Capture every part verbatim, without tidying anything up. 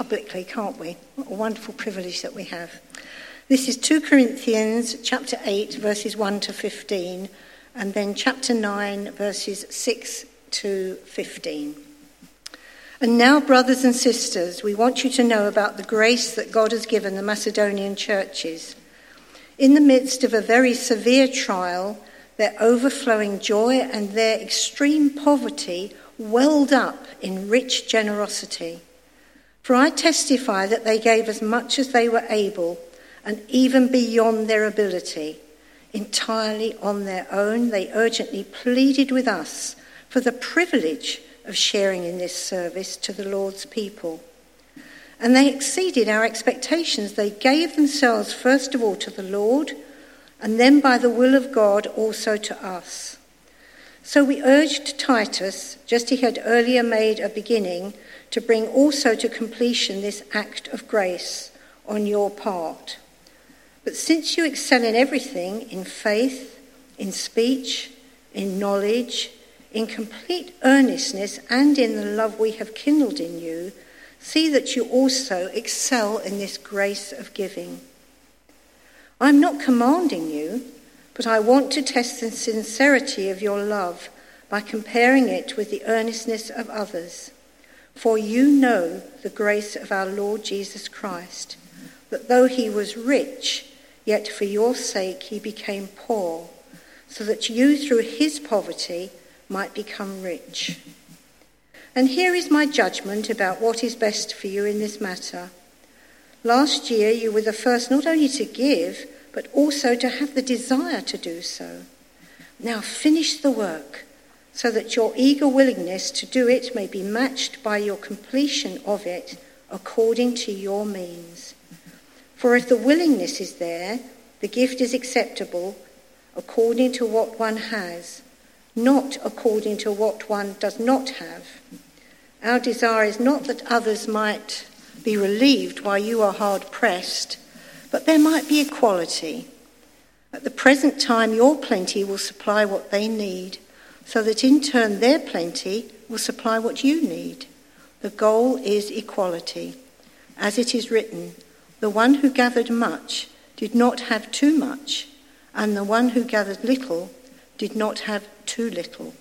publicly, can't we? What a wonderful privilege that we have. This is Second Corinthians chapter eight, verses one to fifteen, and then chapter nine, verses six to fifteen. And now, brothers and sisters, we want you to know about the grace that God has given the Macedonian churches. In the midst of a very severe trial, their overflowing joy and their extreme poverty welled up in rich generosity. For I testify that they gave as much as they were able, and even beyond their ability. Entirely on their own, they urgently pleaded with us for the privilege of sharing in this service to the Lord's people. And they exceeded our expectations. They gave themselves first of all to the Lord, and then by the will of God also to us. So we urged Titus, just as he had earlier made a beginning, to bring also to completion this act of grace on your part. But since you excel in everything, in faith, in speech, in knowledge, in complete earnestness, and in the love we have kindled in you, see that you also excel in this grace of giving. I am not commanding you, but I want to test the sincerity of your love by comparing it with the earnestness of others. For you know the grace of our Lord Jesus Christ, that though he was rich, yet for your sake he became poor, so that you through his poverty might become rich. And here is my judgment about what is best for you in this matter. Last year you were the first not only to give, but also to have the desire to do so. Now finish the work, so that your eager willingness to do it may be matched by your completion of it according to your means. For if the willingness is there, the gift is acceptable according to what one has, not according to what one does not have. Our desire is not that others might be relieved while you are hard pressed, but there might be equality. At the present time, your plenty will supply what they need, so that in turn their plenty will supply what you need. The goal is equality. As it is written, the one who gathered much did not have too much, and the one who gathered little did not have too little.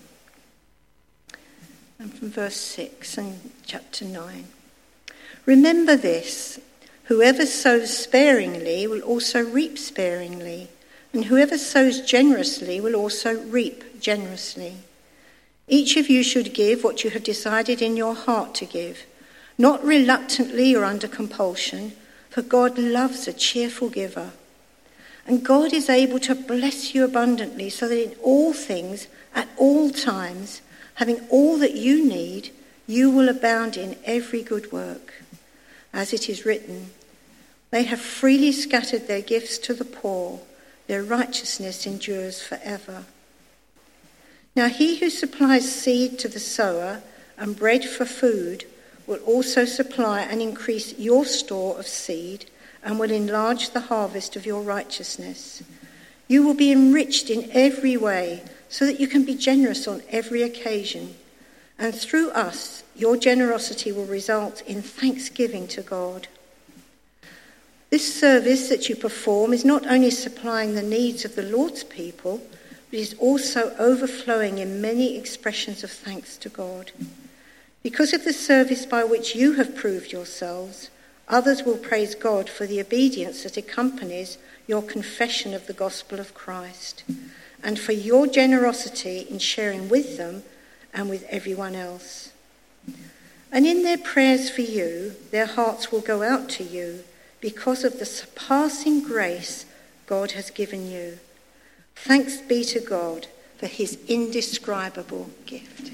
And from verse six and chapter nine. Remember this, whoever sows sparingly will also reap sparingly, and whoever sows generously will also reap generously. Each of you should give what you have decided in your heart to give, not reluctantly or under compulsion, for God loves a cheerful giver. And God is able to bless you abundantly, so that in all things, at all times, having all that you need, you will abound in every good work. As it is written, they have freely scattered their gifts to the poor, their righteousness endures forever. Now he who supplies seed to the sower and bread for food will also supply and increase your store of seed, and will enlarge the harvest of your righteousness. You will be enriched in every way, so that you can be generous on every occasion. And through us, your generosity will result in thanksgiving to God. This service that you perform is not only supplying the needs of the Lord's people, but is also overflowing in many expressions of thanks to God. Because of the service by which you have proved yourselves, others will praise God for the obedience that accompanies your confession of the gospel of Christ, and for your generosity in sharing with them and with everyone else. And in their prayers for you, their hearts will go out to you because of the surpassing grace God has given you. Thanks be to God for his indescribable gift.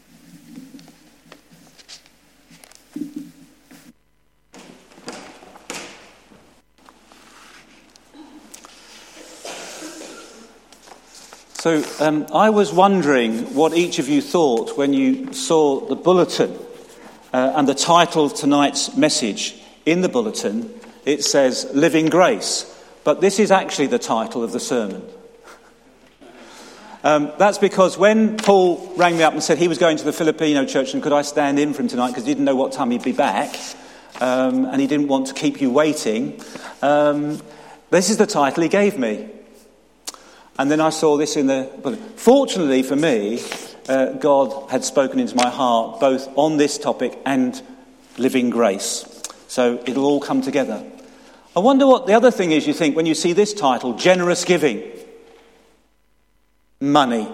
So um, I was wondering what each of you thought when you saw the bulletin uh, and the title of tonight's message. In the bulletin, it says Living Grace, but this is actually the title of the sermon. Um, that's because when Paul rang me up and said he was going to the Filipino church and could I stand in for him tonight because he didn't know what time he'd be back, um, and he didn't want to keep you waiting, um, this is the title he gave me. And then I saw this in the... Well, fortunately for me, uh, God had spoken into my heart both on this topic and living grace. So it'll all come together. I wonder what the other thing is you think when you see this title, generous giving. Money.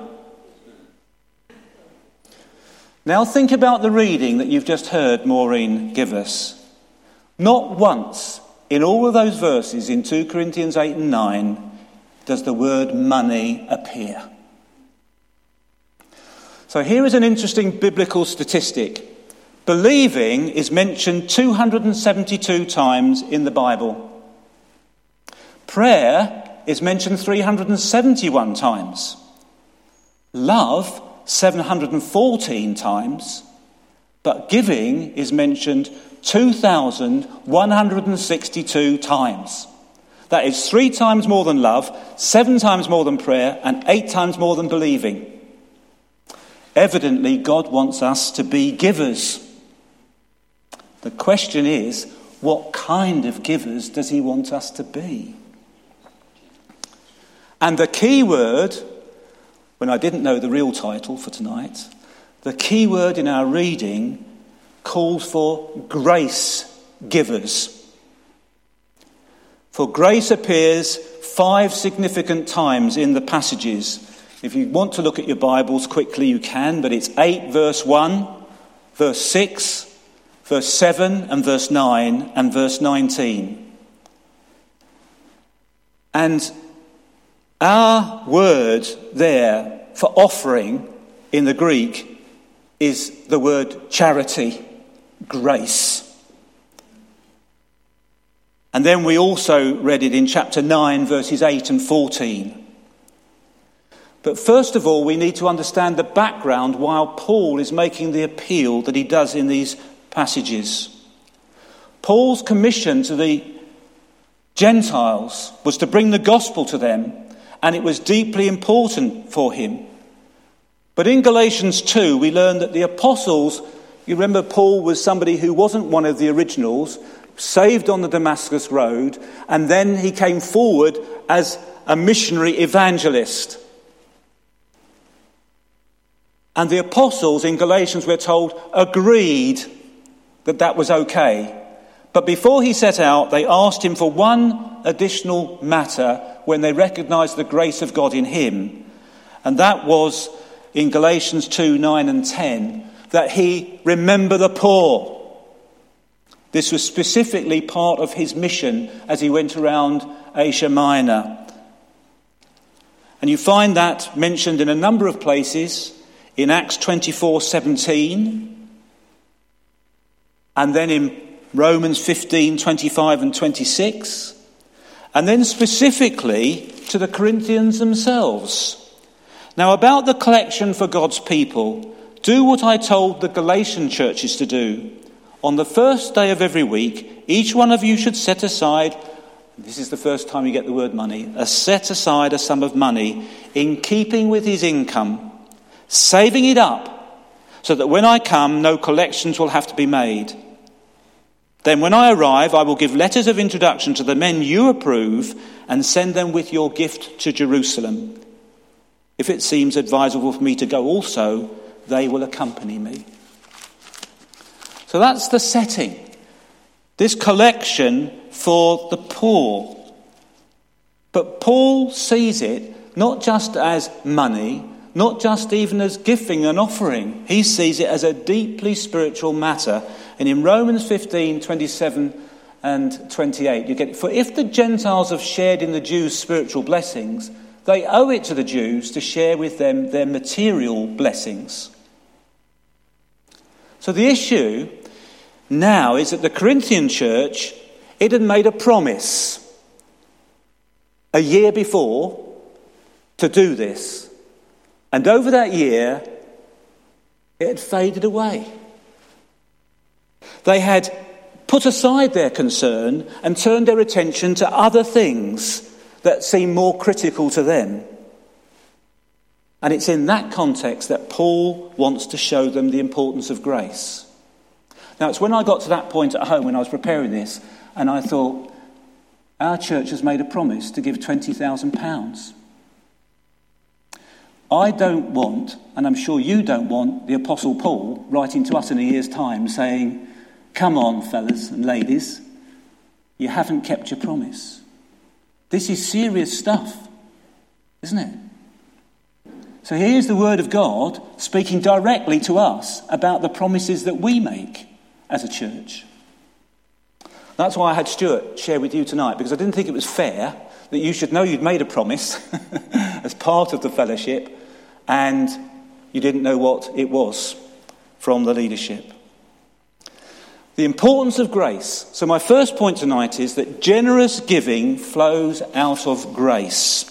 Now think about the reading that you've just heard Maureen give us. Not once in all of those verses in two Corinthians eight and nine does the word money appear. So here is an interesting biblical statistic. Believing is mentioned two hundred seventy-two times in the Bible. Prayer is mentioned three hundred seventy-one times. Love, seven hundred fourteen times. But giving is mentioned two thousand one hundred sixty-two times. That is three times more than love, seven times more than prayer, and eight times more than believing. Evidently, God wants us to be givers. The question is, what kind of givers does he want us to be? And the key word, when I didn't know the real title for tonight, the key word in our reading calls for grace givers. For grace appears five significant times in the passages. If you want to look at your Bibles quickly, you can, but it's eight verse one, verse six, verse seven, and verse nine, and verse nineteen. And our word there for offering in the Greek is the word charity, grace. And then we also read it in chapter nine, verses eight and fourteen. But first of all, we need to understand the background while Paul is making the appeal that he does in these passages. Paul's commission to the Gentiles was to bring the gospel to them, and it was deeply important for him. But in Galatians two, we learn that the apostles, you remember Paul was somebody who wasn't one of the originals, saved on the Damascus Road, and then he came forward as a missionary evangelist. And the apostles in Galatians, we're told, agreed that that was okay. But before he set out, they asked him for one additional matter when they recognised the grace of God in him. And that was in Galatians two, nine and ten, that he remember the poor. This was specifically part of his mission as he went around Asia Minor. And you find that mentioned in a number of places, in Acts twenty-four seventeen, and then in Romans fifteen twenty-five and twenty-six, and then specifically to the Corinthians themselves. Now, about the collection for God's people, do what I told the Galatian churches to do. On the first day of every week, each one of you should set aside, this is the first time you get the word money, a set aside a sum of money in keeping with his income, saving it up, so that when I come, no collections will have to be made. Then when I arrive, I will give letters of introduction to the men you approve and send them with your gift to Jerusalem. If it seems advisable for me to go also, they will accompany me. So that's the setting. This collection for the poor. But Paul sees it not just as money, not just even as giving and offering. He sees it as a deeply spiritual matter. And in Romans fifteen, twenty-seven and twenty-eight, you get it. For if the Gentiles have shared in the Jews' spiritual blessings, they owe it to the Jews to share with them their material blessings. So the issue now is that the Corinthian church, it had made a promise a year before to do this. And over that year, it had faded away. They had put aside their concern and turned their attention to other things that seemed more critical to them. And it's in that context that Paul wants to show them the importance of grace. Now, it's when I got to that point at home when I was preparing this, and I thought, our church has made a promise to give twenty thousand pounds. I don't want, and I'm sure you don't want, the Apostle Paul writing to us in a year's time saying, come on, fellas and ladies, you haven't kept your promise. This is serious stuff, isn't it? So here's the word of God speaking directly to us about the promises that we make as a church. That's why I had Stuart share with you tonight, because I didn't think it was fair that you should know you'd made a promise as part of the fellowship and you didn't know what it was from the leadership. The importance of grace. So my first point tonight is that generous giving flows out of grace.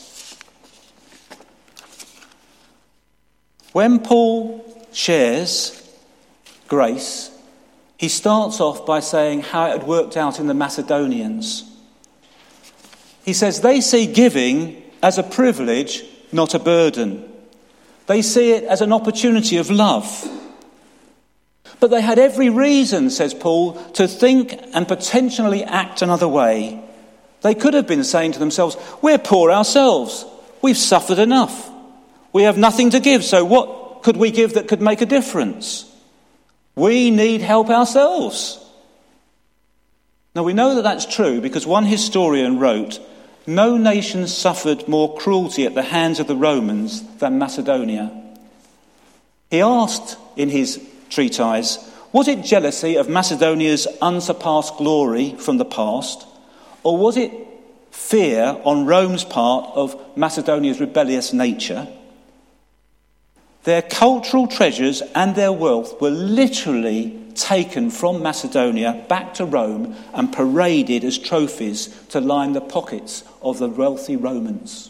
When Paul shares grace, he starts off by saying how it had worked out in the Macedonians. He says they see giving as a privilege, not a burden. They see it as an opportunity of love. But they had every reason, says Paul, to think and potentially act another way. They could have been saying to themselves, we're poor ourselves. We've suffered enough. We have nothing to give, so what could we give that could make a difference? We need help ourselves. Now, we know that that's true because one historian wrote, no nation suffered more cruelty at the hands of the Romans than Macedonia. He asked in his treatise, was it jealousy of Macedonia's unsurpassed glory from the past, or was it fear on Rome's part of Macedonia's rebellious nature? Their cultural treasures and their wealth were literally taken from Macedonia back to Rome and paraded as trophies to line the pockets of the wealthy Romans.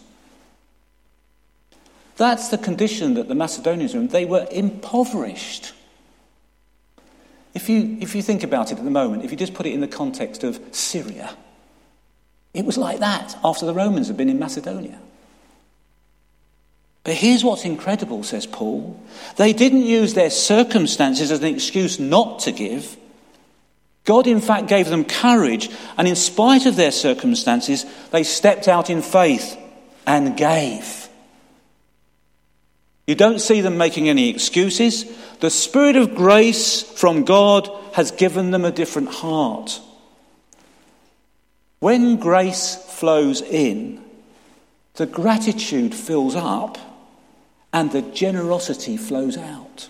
That's the condition that the Macedonians were in. They were impoverished. If you, if you think about it at the moment, if you just put it in the context of Syria, it was like that after the Romans had been in Macedonia. But here's what's incredible, says Paul. They didn't use their circumstances as an excuse not to give. God, in fact, gave them courage, and in spite of their circumstances, they stepped out in faith and gave. You don't see them making any excuses. The Spirit of grace from God has given them a different heart. When grace flows in, the gratitude fills up and the generosity flows out.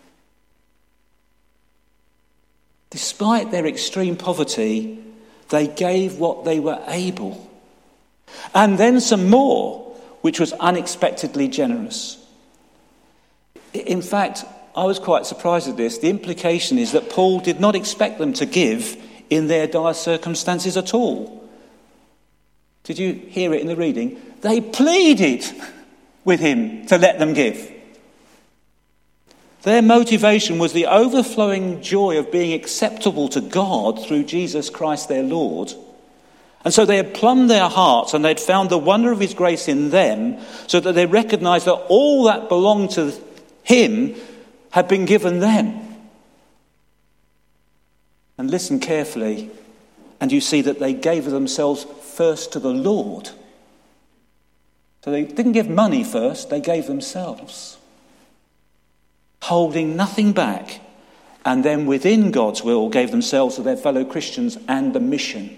Despite their extreme poverty, they gave what they were able. And then some more, which was unexpectedly generous. In fact, I was quite surprised at this. The implication is that Paul did not expect them to give in their dire circumstances at all. Did you hear it in the reading? They pleaded with him to let them give. Their motivation was the overflowing joy of being acceptable to God through Jesus Christ their Lord. And so they had plumbed their hearts and they'd found the wonder of his grace in them, so that they recognised that all that belonged to him had been given them. And listen carefully, and you see that they gave themselves first to the Lord. So they didn't give money first, they gave themselves, holding nothing back, and then within God's will gave themselves to their fellow Christians and the mission.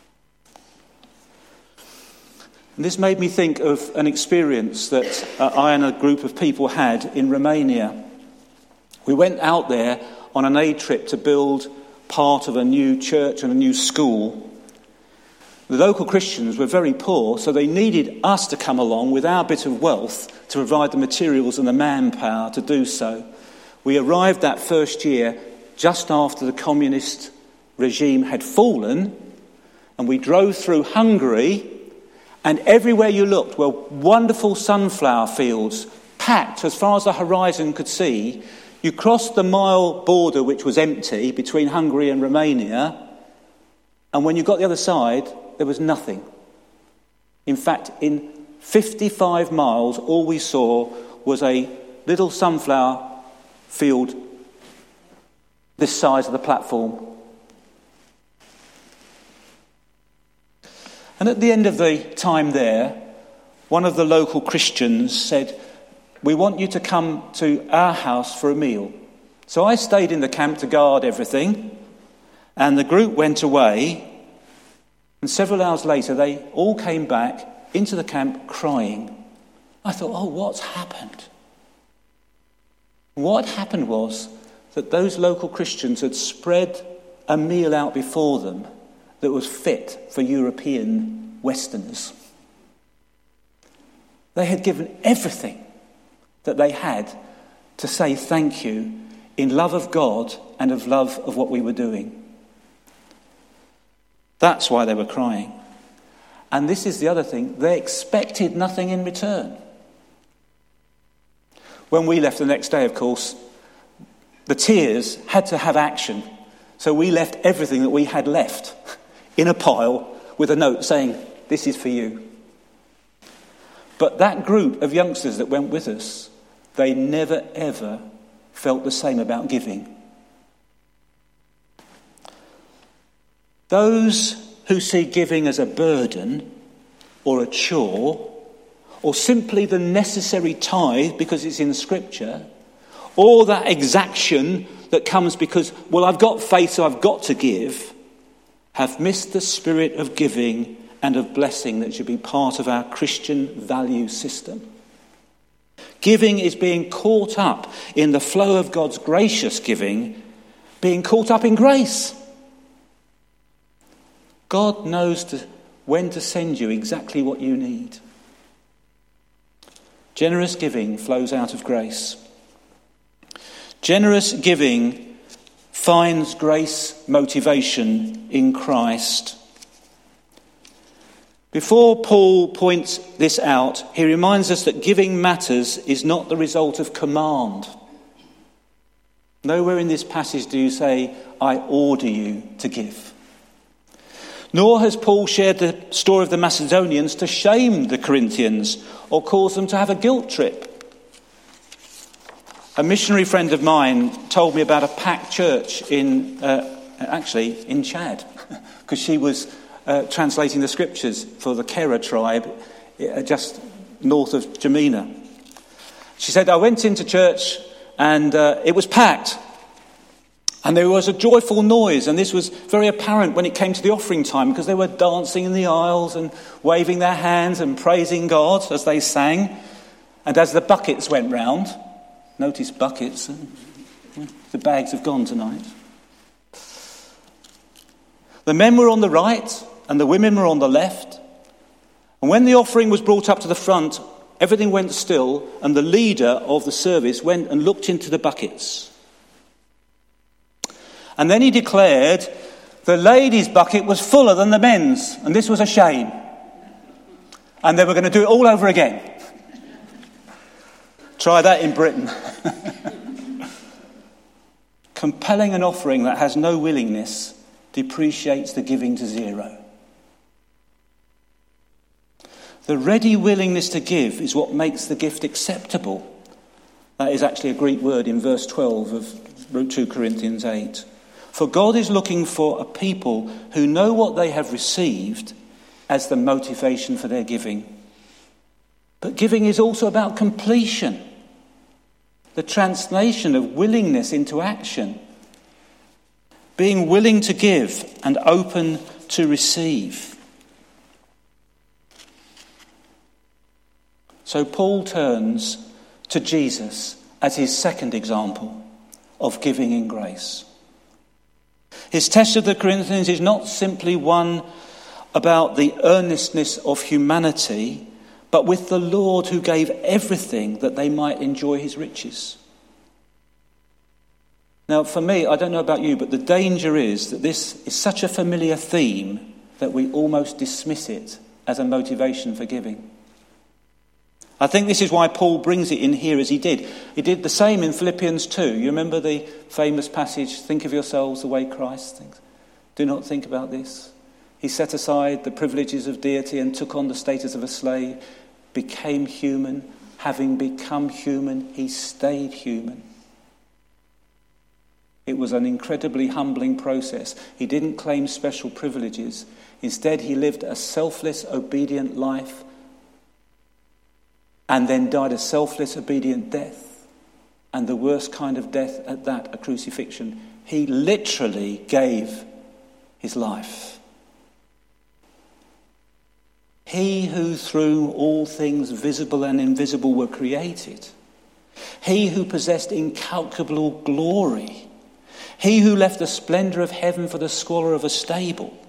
And this made me think of an experience that uh, I and a group of people had in Romania. We went out there on an aid trip to build part of a new church and a new school. The local Christians were very poor, so they needed us to come along with our bit of wealth to provide the materials and the manpower to do so. We arrived that first year just after the communist regime had fallen, and we drove through Hungary, and everywhere you looked were wonderful sunflower fields, packed as far as the horizon could see. You crossed the mile border, which was empty, between Hungary and Romania, and when you got the other side, there was nothing. In fact, in fifty-five miles, all we saw was a little sunflower field this size of the platform. And at the end of the time there, one of the local Christians said, "We want you to come to our house for a meal." So I stayed in the camp to guard everything, and the group went away, and several hours later they all came back into the camp crying. I thought, oh, what's happened? What happened was that those local Christians had spread a meal out before them that was fit for European Westerners. They had given everything that they had to say thank you in love of God and of love of what we were doing. That's why they were crying. And this is the other thing. They expected nothing in return. When we left the next day, of course, the tears had to have action. So we left everything that we had left in a pile with a note saying, "This is for you." But that group of youngsters that went with us, they never ever felt the same about giving. Those who see giving as a burden or a chore or simply the necessary tithe because it's in Scripture, or that exaction that comes because, well, I've got faith so I've got to give, have missed the spirit of giving and of blessing that should be part of our Christian value system. Giving is being caught up in the flow of God's gracious giving, being caught up in grace. God knows to, when to send you exactly what you need. Generous giving flows out of grace. Generous giving finds grace motivation in Christ. Before Paul points this out, he reminds us that giving matters is not the result of command. Nowhere in this passage do you say, "I order you to give." Nor has Paul shared the story of the Macedonians to shame the Corinthians or cause them to have a guilt trip. A missionary friend of mine told me about a packed church in, uh, actually in Chad, because she was uh, translating the scriptures for the Kera tribe uh, just north of Jamina. She said, "I went into church and uh, it was packed. And there was a joyful noise, and this was very apparent when it came to the offering time because they were dancing in the aisles and waving their hands and praising God as they sang. And as the buckets went round, notice buckets, the bags have gone tonight. The men were on the right and the women were on the left. And when the offering was brought up to the front, everything went still, and the leader of the service went and looked into the buckets. And then he declared the ladies' bucket was fuller than the men's, and this was a shame. And they were going to do it all over again. Try that in Britain. Compelling an offering that has no willingness depreciates the giving to zero. The ready willingness to give is what makes the gift acceptable. That is actually a Greek word in verse twelve of two Corinthians eight. For God is looking for a people who know what they have received as the motivation for their giving. But giving is also about completion, the translation of willingness into action, being willing to give and open to receive. So Paul turns to Jesus as his second example of giving in grace. His test of the Corinthians is not simply one about the earnestness of humanity, but with the Lord who gave everything that they might enjoy his riches. Now, for me, I don't know about you, but the danger is that this is such a familiar theme that we almost dismiss it as a motivation for giving. I think this is why Paul brings it in here as he did. He did the same in Philippians two. You remember the famous passage, think of yourselves the way Christ thinks. Do not think about this. He set aside the privileges of deity and took on the status of a slave, became human. Having become human, he stayed human. It was an incredibly humbling process. He didn't claim special privileges. Instead, he lived a selfless, obedient life and then died a selfless, obedient death. And the worst kind of death at that, a crucifixion. He literally gave his life. He who through all things visible and invisible were created. He who possessed incalculable glory. He who left the splendour of heaven for the squalor of a stable.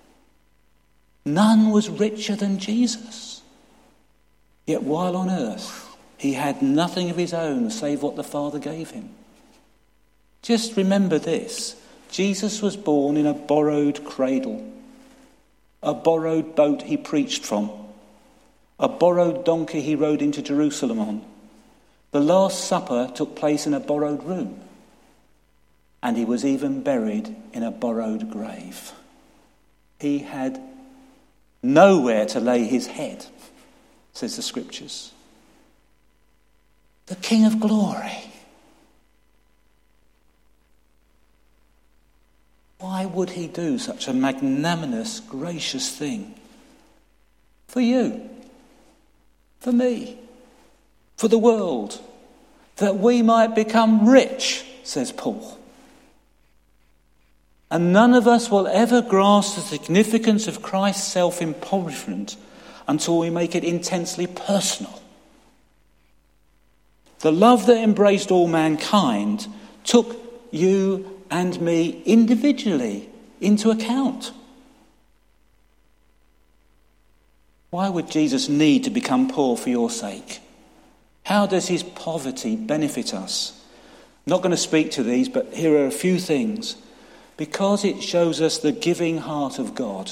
None was richer than Jesus. Yet while on earth, he had nothing of his own save what the Father gave him. Just remember this. Jesus was born in a borrowed cradle, a borrowed boat he preached from, a borrowed donkey he rode into Jerusalem on. The Last Supper took place in a borrowed room. And he was even buried in a borrowed grave. He had nowhere to lay his head, says the scriptures. The King of Glory. Why would he do such a magnanimous, gracious thing? For you, for me, for the world, that we might become rich, says Paul. And none of us will ever grasp the significance of Christ's self-impoverishment until we make it intensely personal. The love that embraced all mankind took you and me individually into account. Why would Jesus need to become poor for your sake? How does his poverty benefit us? I'm not going to speak to these, but here are a few things. Because it shows us the giving heart of God.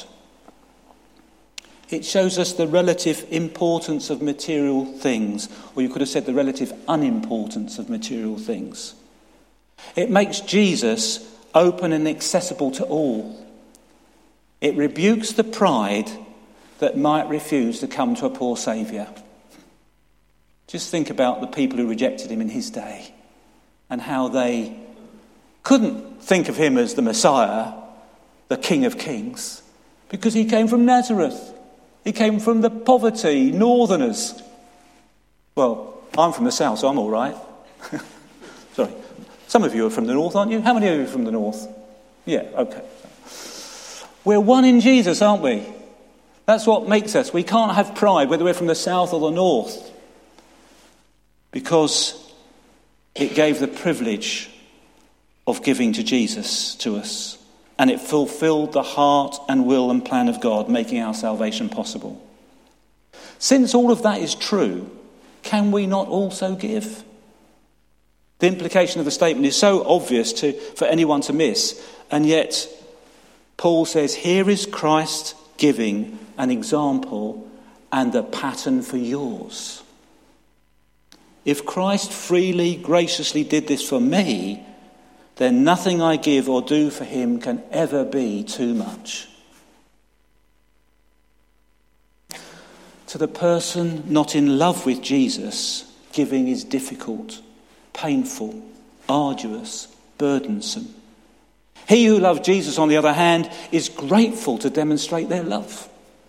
It shows us the relative importance of material things, or you could have said the relative unimportance of material things. It makes Jesus open and accessible to all. It rebukes the pride that might refuse to come to a poor saviour. Just think about the people who rejected him in his day and how they couldn't think of him as the Messiah, the King of Kings, because he came from Nazareth. He came from the poverty, northerners. Well, I'm from the south, so I'm all right. Sorry. Some of you are from the north, aren't you? How many of you are from the north? Yeah, okay. We're one in Jesus, aren't we? That's what makes us. We can't have pride, whether we're from the south or the north, because it gave the privilege of giving to Jesus to us. And it fulfilled the heart and will and plan of God, making our salvation possible. Since all of that is true, can we not also give? The implication of the statement is so obvious to, for anyone to miss. And yet, Paul says, here is Christ giving an example and a pattern for yours. If Christ freely, graciously did this for me, then nothing I give or do for him can ever be too much. To the person not in love with Jesus, giving is difficult, painful, arduous, burdensome. He who loves Jesus, on the other hand, is grateful to demonstrate their love.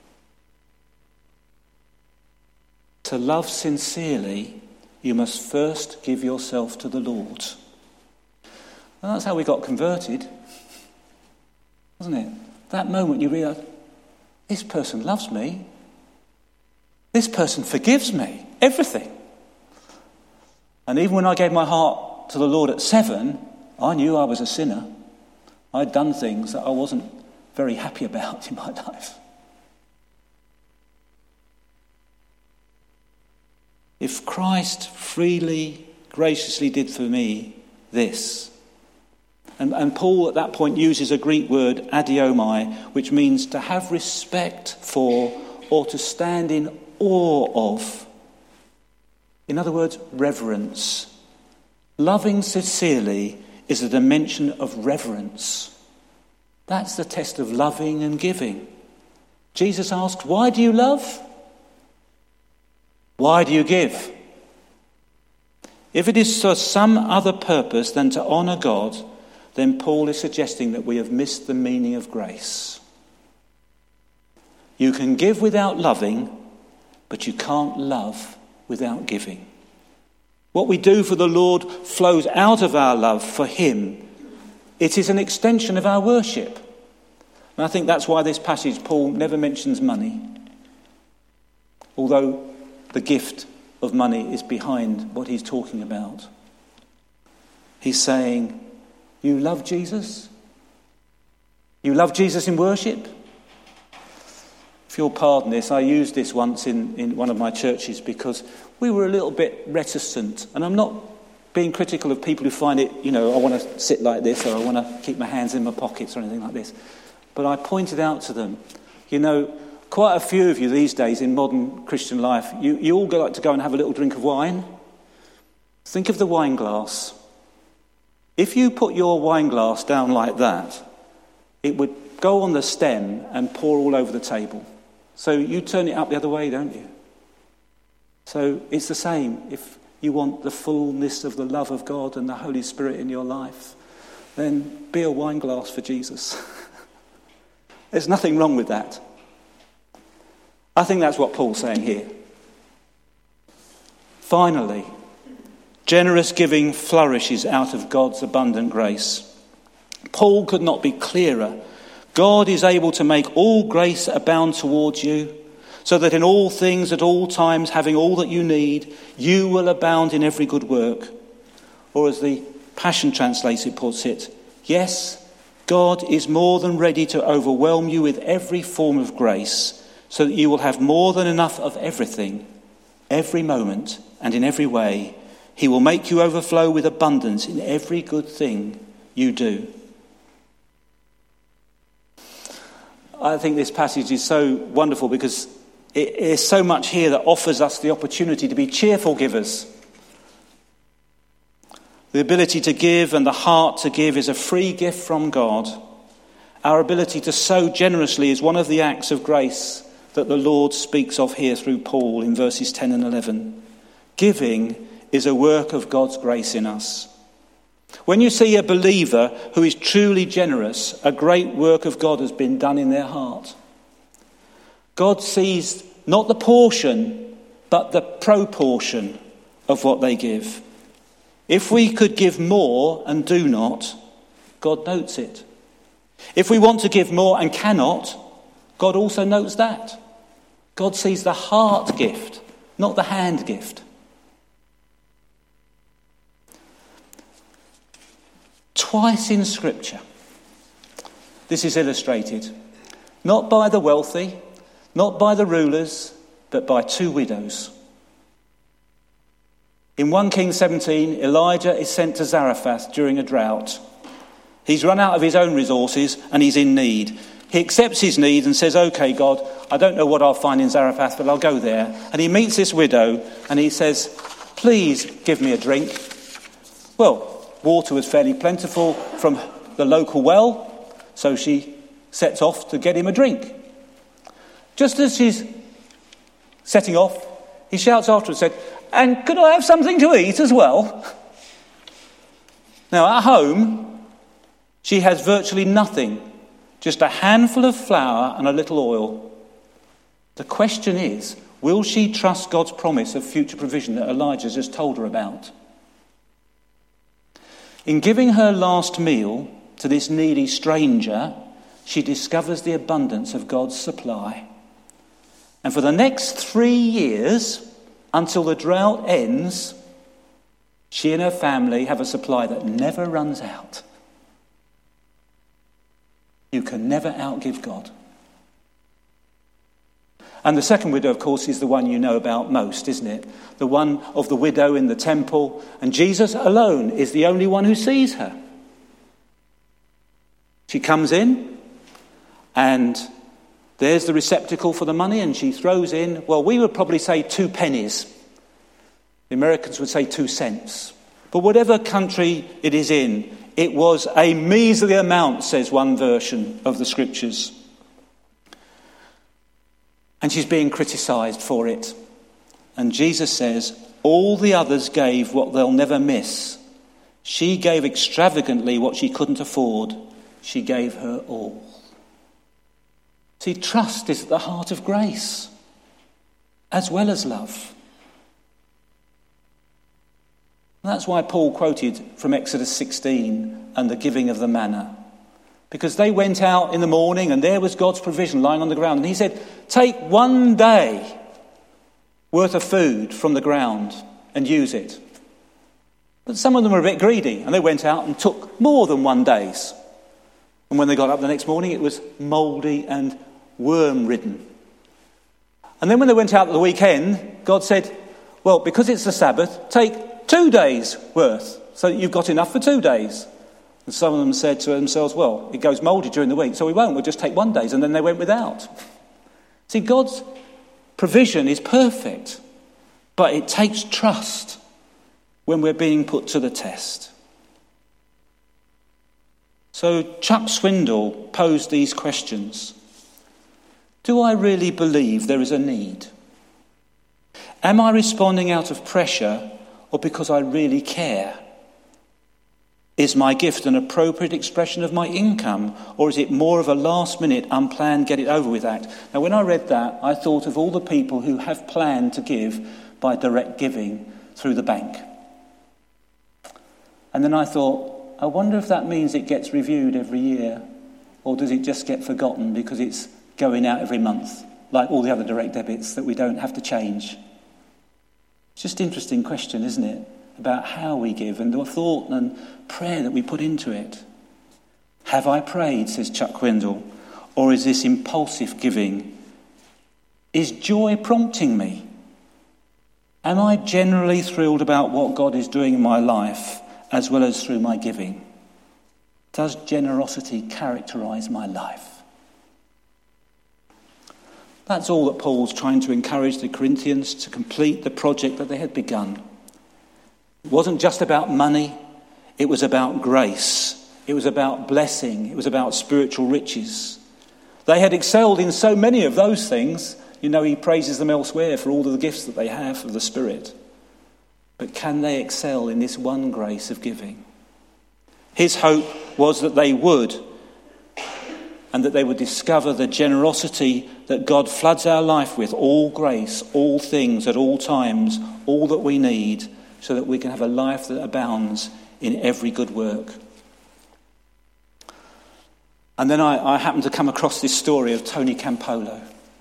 To love sincerely, you must first give yourself to the Lord. And that's how we got converted, wasn't it? That moment you realise, this person loves me. This person forgives me. Everything. And even when I gave my heart to the Lord at seven, I knew I was a sinner. I'd done things that I wasn't very happy about in my life. If Christ freely, graciously did for me this, And, and Paul at that point uses a Greek word, adiomai, which means to have respect for or to stand in awe of. In other words, reverence. Loving sincerely is a dimension of reverence. That's the test of loving and giving. Jesus asked, why do you love? Why do you give? If it is for some other purpose than to honour God, then Paul is suggesting that we have missed the meaning of grace. You can give without loving, but you can't love without giving. What we do for the Lord flows out of our love for him. It is an extension of our worship. And I think that's why this passage, Paul never mentions money. Although the gift of money is behind what he's talking about. He's saying, you love Jesus? You love Jesus in worship? If you'll pardon this, I used this once in, in one of my churches because we were a little bit reticent. And I'm not being critical of people who find it, you know, I want to sit like this or I want to keep my hands in my pockets or anything like this. But I pointed out to them, you know, quite a few of you these days in modern Christian life, you, you all go like to go and have a little drink of wine. Think of the wine glass. If you put your wine glass down like that, it would go on the stem and pour all over the table. So you turn it up the other way, don't you? So it's the same. If you want the fullness of the love of God and the Holy Spirit in your life, then be a wine glass for Jesus. There's nothing wrong with that. I think that's what Paul's saying here. Finally, generous giving flourishes out of God's abundant grace. Paul could not be clearer. God is able to make all grace abound towards you, so that in all things, at all times, having all that you need, you will abound in every good work. Or as the Passion Translator puts it, yes, God is more than ready to overwhelm you with every form of grace, so that you will have more than enough of everything, every moment, and in every way. He will make you overflow with abundance in every good thing you do. I think this passage is so wonderful because it is so much here that offers us the opportunity to be cheerful givers. The ability to give and the heart to give is a free gift from God. Our ability to sow generously is one of the acts of grace that the Lord speaks of here through Paul in verses ten and eleven. Giving is a work of God's grace in us. When you see a believer who is truly generous, a great work of God has been done in their heart. God sees not the portion, but the proportion of what they give. If we could give more and do not, God notes it. If we want to give more and cannot, God also notes that. God sees the heart gift, not the hand gift. Twice in Scripture, this is illustrated, not by the wealthy, not by the rulers, but by two widows. In First Kings seventeen, Elijah is sent to Zarephath during a drought. He's run out of his own resources and he's in need. He accepts his need and says, OK, God, I don't know what I'll find in Zarephath, but I'll go there. And he meets this widow and he says, please give me a drink. Well, water was fairly plentiful from the local well, so she sets off to get him a drink. Just as she's setting off, he shouts after her and said, and could I have something to eat as well? Now, at home, she has virtually nothing, just a handful of flour and a little oil. The question is, will she trust God's promise of future provision that Elijah just told her about? In giving her last meal to this needy stranger, she discovers the abundance of God's supply. And for the next three years, until the drought ends, she and her family have a supply that never runs out. You can never outgive God. And the second widow, of course, is the one you know about most, isn't it? The one of the widow in the temple. And Jesus alone is the only one who sees her. She comes in, and there's the receptacle for the money, and she throws in, well, we would probably say two pennies. The Americans would say two cents. But whatever country it is in, it was a measly amount, says one version of the scriptures. And she's being criticised for it. And Jesus says, all the others gave what they'll never miss. She gave extravagantly what she couldn't afford. She gave her all. See, trust is at the heart of grace, as well as love. And that's why Paul quoted from Exodus sixteen and the giving of the manna. Because they went out in the morning and there was God's provision lying on the ground. And he said, take one day worth of food from the ground and use it. But some of them were a bit greedy and they went out and took more than one day's. And when they got up the next morning, it was mouldy and worm-ridden. And then when they went out at the weekend, God said, well, because it's the Sabbath, take two days' worth so that you've got enough for two days. And some of them said to themselves, well, it goes mouldy during the week, so we won't. We'll just take one day's. And then they went without. See, God's provision is perfect, but it takes trust when we're being put to the test. So Chuck Swindoll posed these questions. Do I really believe there is a need? Am I responding out of pressure or because I really care? Is my gift an appropriate expression of my income, or is it more of a last-minute, unplanned, get-it-over-with act? Now, when I read that, I thought of all the people who have planned to give by direct giving through the bank. And then I thought, I wonder if that means it gets reviewed every year, or does it just get forgotten because it's going out every month, like all the other direct debits that we don't have to change? It's just an interesting question, isn't it? About how we give and the thought and prayer that we put into it. Have I prayed, says Chuck Swindoll, or is this impulsive giving? Is joy prompting me? Am I generally thrilled about what God is doing in my life as well as through my giving? Does generosity characterize my life? That's all that Paul's trying to encourage the Corinthians to complete the project that they had begun. It wasn't just about money, it was about grace, it was about blessing, it was about spiritual riches. They had excelled in so many of those things. You know, he praises them elsewhere for all of the gifts that they have of the Spirit. But can they excel in this one grace of giving? His hope was that they would, and that they would discover the generosity that God floods our life with, all grace, all things, at all times, all that we need, so that we can have a life that abounds in every good work. And then I, I happened to come across this story of Tony Campolo.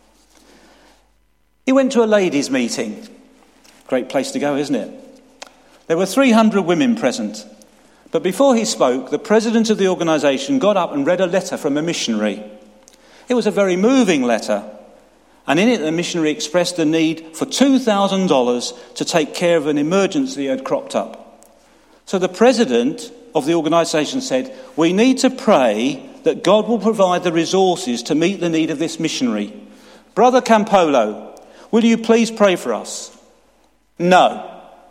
He went to a ladies' meeting. Great place to go, isn't it? There were three hundred women present. But before he spoke, the president of the organisation got up and read a letter from a missionary. It was a very moving letter. And in it, the missionary expressed the need for two thousand dollars to take care of an emergency that had cropped up. So the president of the organisation said, we need to pray that God will provide the resources to meet the need of this missionary. Brother Campolo, will you please pray for us? No.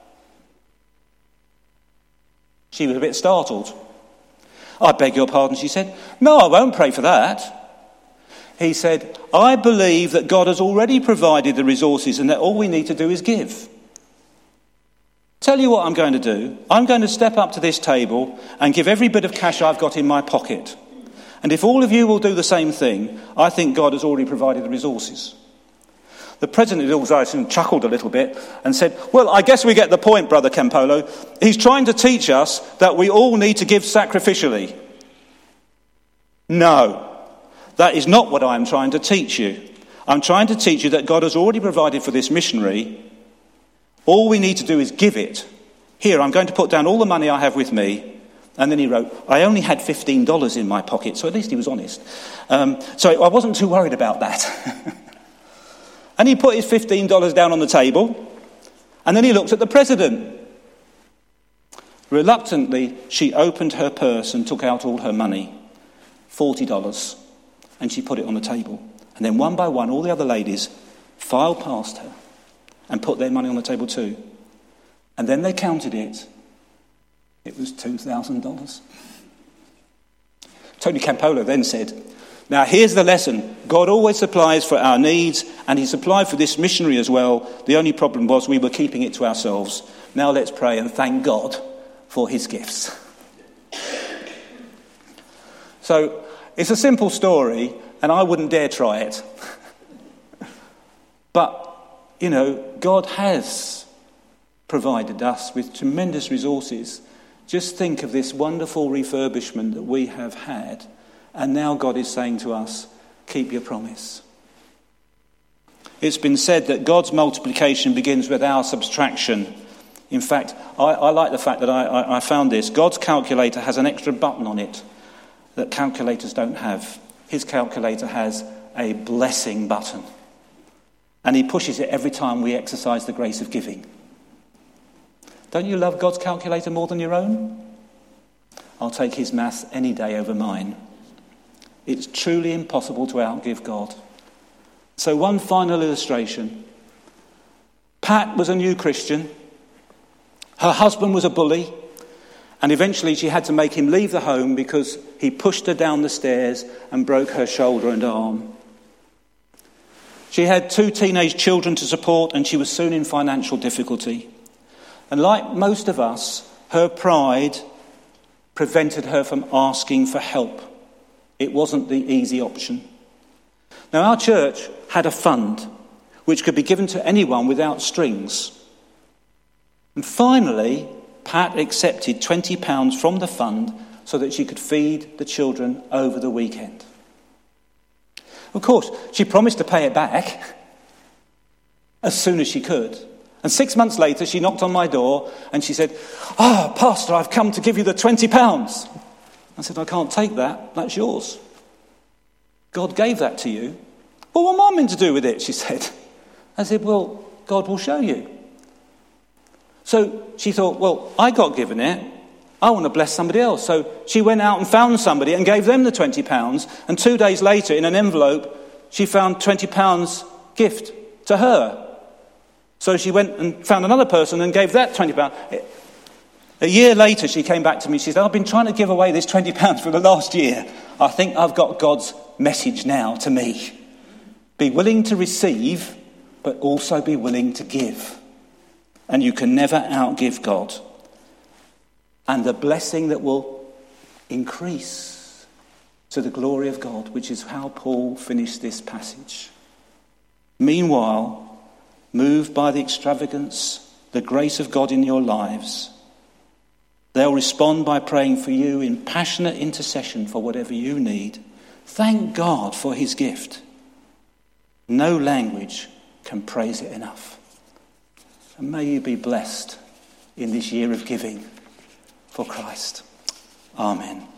She was a bit startled. I beg your pardon, she said. No, I won't pray for that. He said, I believe that God has already provided the resources and that all we need to do is give. Tell you what I'm going to do. I'm going to step up to this table and give every bit of cash I've got in my pocket. And if all of you will do the same thing, I think God has already provided the resources. The president of the organisation chuckled a little bit and said, well, I guess we get the point, Brother Campolo. He's trying to teach us that we all need to give sacrificially. No. That is not what I'm trying to teach you. I'm trying to teach you that God has already provided for this missionary. All we need to do is give it. Here, I'm going to put down all the money I have with me. And then he wrote, I only had fifteen dollars in my pocket, so at least he was honest. Um, so I wasn't too worried about that. And he put his fifteen dollars down on the table. And then he looked at the president. Reluctantly, she opened her purse and took out all her money. forty dollars. And she put it on the table. And then one by one, all the other ladies filed past her and put their money on the table too. And then they counted it. It was two thousand dollars. Tony Campolo then said, now here's the lesson. God always supplies for our needs, and he supplied for this missionary as well. The only problem was we were keeping it to ourselves. Now let's pray and thank God for his gifts. So it's a simple story, and I wouldn't dare try it. But, you know, God has provided us with tremendous resources. Just think of this wonderful refurbishment that we have had, and now God is saying to us, keep your promise. It's been said that God's multiplication begins with our subtraction. In fact, I, I like the fact that I, I, I found this. God's calculator has an extra button on it that calculators don't have. His calculator has a blessing button. And he pushes it every time we exercise the grace of giving. Don't you love God's calculator more than your own? I'll take his maths any day over mine. It's truly impossible to outgive God. So one final illustration. Pat was a new Christian. Her husband was a bully. And eventually she had to make him leave the home because he pushed her down the stairs and broke her shoulder and arm. She had two teenage children to support, and she was soon in financial difficulty. And like most of us, her pride prevented her from asking for help. It wasn't the easy option. Now, our church had a fund which could be given to anyone without strings. And finally, Pat accepted twenty pounds from the fund so that she could feed the children over the weekend. Of course, she promised to pay it back as soon as she could. And six months later, she knocked on my door and she said, "Ah, oh, Pastor, I've come to give you the twenty pounds. I said, "I can't take that. That's yours. God gave that to you." "Well, what am I meant to do with it?" she said. I said, "Well, God will show you." So she thought, well, I got given it. I want to bless somebody else. So she went out and found somebody and gave them the twenty pounds. And two days later, in an envelope, she found twenty pounds gift to her. So she went and found another person and gave that twenty pounds. A year later, she came back to me. She said, "I've been trying to give away this twenty pounds for the last year. I think I've got God's message now to me. Be willing to receive, but also be willing to give. And you can never outgive God. And the blessing that will increase to the glory of God," which is how Paul finished this passage. "Meanwhile, moved by the extravagance, the grace of God in your lives, they'll respond by praying for you in passionate intercession for whatever you need. Thank God for his gift. No language can praise it enough." And may you be blessed in this year of giving for Christ. Amen.